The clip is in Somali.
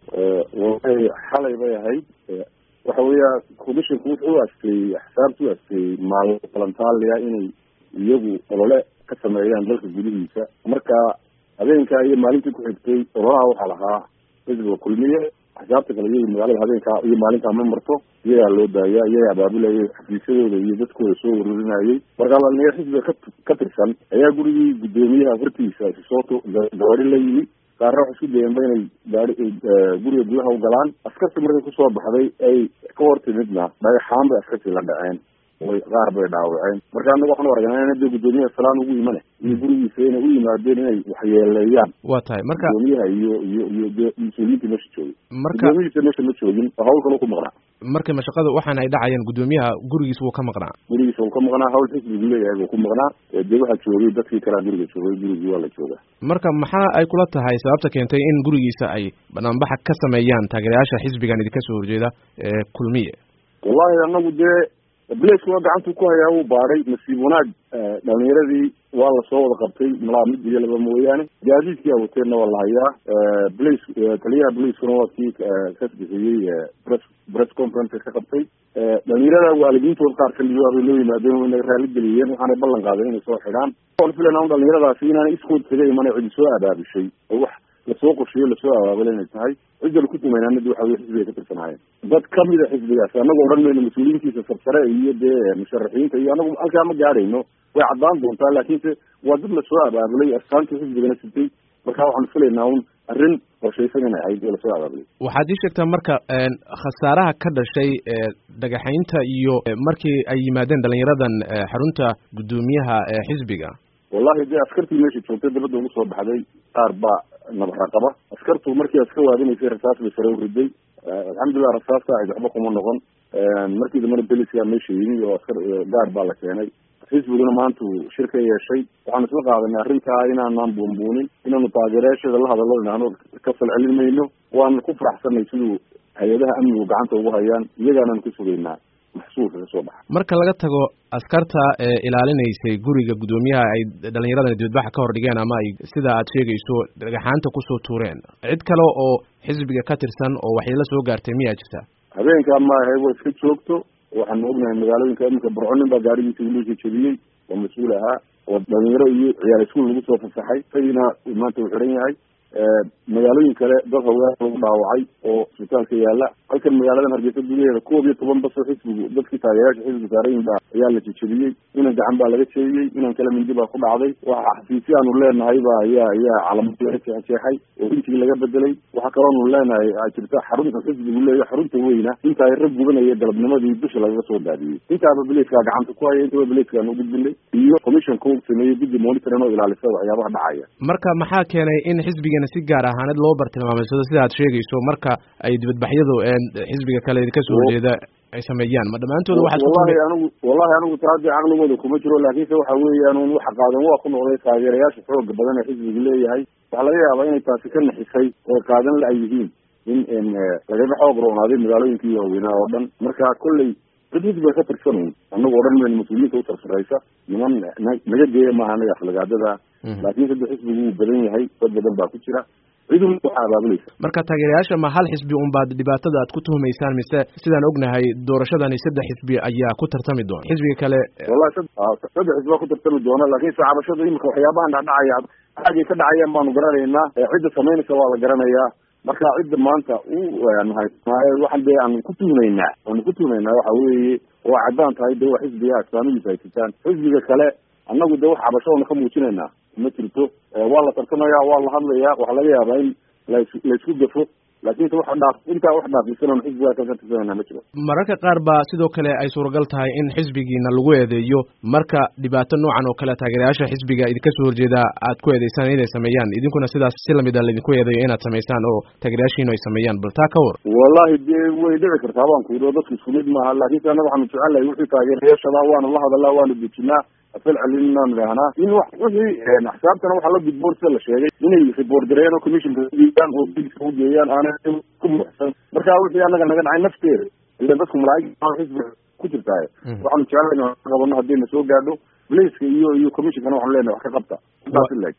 xalay bay ahayd waxa weeya commissionku wuxuu asteeyey axsaabtu asteeyey maalin falantaaliya inay iyagu olole ka sameeyaan dalka gudihiisa marka habeenkaa iyo maalintii ku xigtay ololaha waxaa lahaa xisbiga kulmiye axsaabta kale iyaga magaalada habeenkaa iyo maalintaa ma marto iyagaa loo daaya iyagaa abaabulayay xafiisyadooda iyo dadkooda soo ururinayay marka dhalinyaro xisbiga ka tirsan ayaa gurigii guddoomiyaha hortiisa soo gabadhi la yimi qaarna waxay isku dayeenba inay guriga gudaha u galaan askarta markay kusoo baxday ay ka hor timidna dhagaxaan bay askartii la dhaceen qaar bay dhaawaceen marka anaga waxaan u aragnaa in dee guddoomiyaha salaan ugu imane iyo gurigiisa inay u yimaadeen inay waxyeeleeyaan waa tahay marka guddoomiyaha iyo dee mas-uuliyiinta meesha joogay guddoomiyihiisa meesha ma joogin oo hawl kale ku maqnaa marka mashaqada waxaana ay dhacayeen guddoomiyaha gurigiisa wuu ka maqnaa hawl xisbigu leeyahay buu ku maqnaa dee waxaa joogay dadkii kalea guriga joogay gurigii waa la joogaa marka maxaa ay kula tahay sababta keentay in gurigiisa ay banaanbaxa ka sameeyaan taageerayaasha xisbigan idinka soo horjeeda kulmiye wallahi anagu dee blacku waa gacantu ku hayaa uu baaray nasiib wanaag dhalinyaradii waa lasoo wada qabtay malaa mid iyo laba mooyaane gaadiidkii awateenna waa la hayaa blace taliyaha blacekuna waa kii ka bixiyey press conference ka qabtay dhalinyarada waalidiintood qaar kamid bay loo yimaadeen way naga raali geliyeen waxaanay ballan qaadeen inay soo xidhaan waan filaynaa dhalinyaradaasi inaanay iskood kaga imanay cidi soo abaabishay oo wax lasoo qorsheeyo lasoo abaabulay inay tahay cidda laku tumaynanadi waxa wey xisbiga ka tirsanaayeen dad kamida xisbigaasi anagoo odhan mayno mas-uuliyiintiisa sarsare iyo dee musharaxiinta iyo anagu halkaa ma gaadhayno way caddaan doontaa laakiinse waa dad lasoo abaabulay astaantii xisbigana sitay marka waxaanu filaynaa un arrin qorshaysan inay ahayd oo lasoo abaabulay waxaad ii sheegtaa marka khasaaraha ka dhashay dhagaxaynta iyo markii ay yimaadeen dhalinyaradan xarunta guddoomiyaha xisbiga wallahi dee askartii meesha joogtay dabadda ugu soo baxday qaar baa nabara qaba askartu markii aad ka waadinaysay rasaas bay sare u riday alxamdulillah rasaasta ayd waxba kuma noqon markii dambana beliska meesha yimi oo askar gaar baa la keenay xisbiguna maanta uu shir ka yeeshay waxaanu isla qaadanay arrintaa inaanaan buunbuunin inaanu taageerayaasheeda la hadallo inaanu ka falcelin mayno waana ku faraxsanay siduu hay-adaha amnigu gacanta ugu hayaan iyagaanaan ku sugaynaa maxsuulka ka soo baxa marka laga tago askarta ilaalinaysay guriga guddoomiyaha ay dhalinyaradan dibadbaxa ka hor dhigeen ama ay sida aad sheegayso dhagaxaanta kusoo tuureen cid kale oo xisbiga ka tirsan oo waxyeelo soo gaartay miyaa jirta habeenkaa maahay way iska joogto waxaanu ognahay magaalooyinka iminka burconin baa gaarigiisa wiilisha jebiyey oo mas-uul ahaa oo dhalinyaro iyo ciyaal iskuul lagu soo fasaxay isagina maanta uu xidhan yahay magaalooyin kale dad haween lagu dhaawacay oo isbitaalka yaala halkan magaaladan hargeysa gudaheeda 11 bas oo xisbigu dadkii taageerayaasha xisbiga saarayin baa ayaa la jejebiyey inan gacan baa laga jeediyey inan kale mindi baa ku dhacday waxa xafiisyo aanu leenahay ba ayaa calamad laga jeexay oo intii laga bedelay waxa kaloonu leenahay jirta xarunta xisbigu leeyahay xarunta weyna inta ay rag gudanaya galabnimadii dusha lagaga soo daadiyey intaaba biliiska gacanta ku haya intaba biliiskaan u gudbinay iyo commissionka uu sameeyey guddi monitoring oo ilaalisa waxyaabaha dhacaya marka maxaa keenay in xisbiga si gaar ahaaneed loo bartilmaamaysado sida aad sheegayso marka ay dibadbaxyadu xisbiga kale ka soo horjeeda ay sameeyaan ma dhamaantooda wallahi anigu taadi caqligooda kuma jiro laakiinse waxa weeyaan waxa qaadan waa ku noqday taageerayaasha xooga badan ee xisbiga leeyahay waxaa laga yaabaa inay taasi ka naxisay oo qaadan la ay yihiin in lagaga xoog roonaaday magaalooyinkii waaweynaa oo dhan marka kolley dad xisbiga ka tirsan anagu odhan mayno mas-uuliyiinta u tarsaraysa niman naga geeya maaha anaga aflagaadada laakiin sadda xisbigu wuu badan yahay dad badan baa ku jira cidun waxaa abaabulaysa marka taageerayaasha ma hal xisbi unbaad dhibaatada aad ku tuhumaysaan mise sidaan ognahay doorashadani 3 xisbi ayaa ku tartami doona xisbiga kale wallahi 3 xisbi ku tartami doona laakiin saxaabashada imika waxyaabahan dhacaya xagee ka dhacayaan baanu garanaynaa cidda samaynaysa waa la garanayaa marka cidda maanta waxaan dee aan ku tuhumaynaa waxa weeye waa caddaan tahay dee waa xisbiga astaamihiisa ay jirtaan xisbiga kale annagu dee wax cabashadoona ka muujinaynaa ma jirto waa la tartamayaa waa la hadlayaa waxaa laga yaabaa in laisku gafo laakiinse intaa wax dhaafisanoon xisbigaa ka tirsanayna ma jiro mararka qaar baa sidoo kale ay suuragal tahay in xisbigiina lagu eedeeyo marka dhibaato noocan oo kale taageerayaasha xisbiga idinka soo horjeeda aad ku eedeysaan inay sameeyaan idinkuna sidaas si lamid a laydinku eedeeyo inaad samaysaan oo taageerayaashiinu ay sameeyaan bal taa ka war wallahi dee way dhici kartaa baan ku yidhi oo dadku isku mid maaha laakiinse annaga waxaanu jecelnahay wixii taageerayaashada waanu la hadalaa waanu dejinaa falcelinaan idhahnaa in wixii axsaabtana waxaa la gudboon sida la sheegay inay report gareeyaan oo commissionka ugeeyaan oo biliska ugeeyaan aanay ku muxsan marka wixii annaga naga dhacay nafteeda ila dadku malaa'ig xisbiga ku jirtaaye waxaanu jecelnahay qabano haddii na soo gaadho biliska iyo commissionkana waxaanu leenahay wax ka qabta